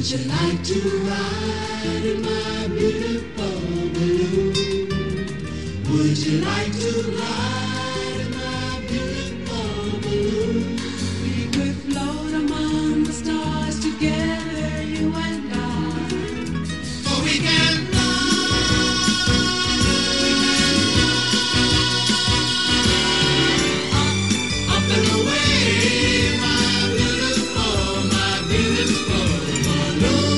Would you like to ride in my beautiful balloon? Would you like to ride in my beautiful balloon? We could float among the stars together, you and I. Oh, we can fly. Up and away, my beautiful balloon.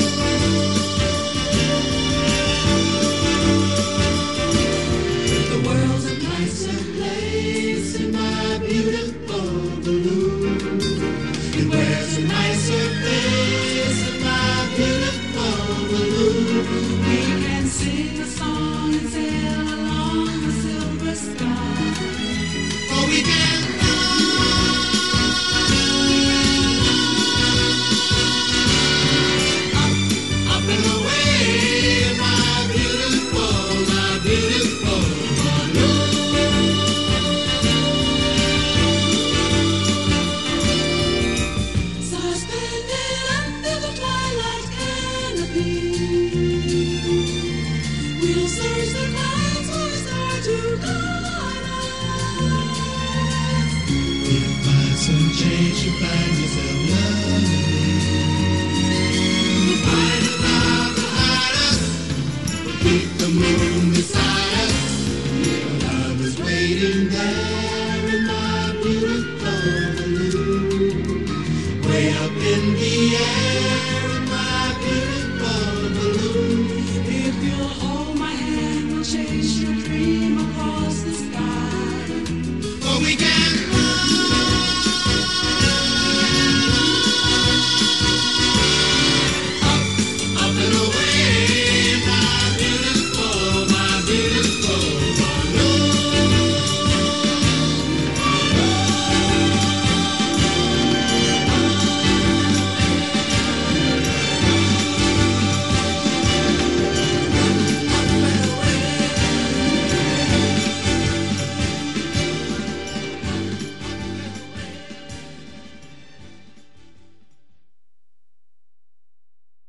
The world's a nicer place in my beautiful balloon. It wears a nicer face in my beautiful balloon. We can sing a song and sail along the silver sky. Oh, we can up and away, my beautiful balloon. Suspended under the twilight canopy, we'll search the clouds for a star to guide us. If by some chance you find yourself lonely, we'll find a cloud to hide us. We'll keep the moon beside us. Your love is waiting there.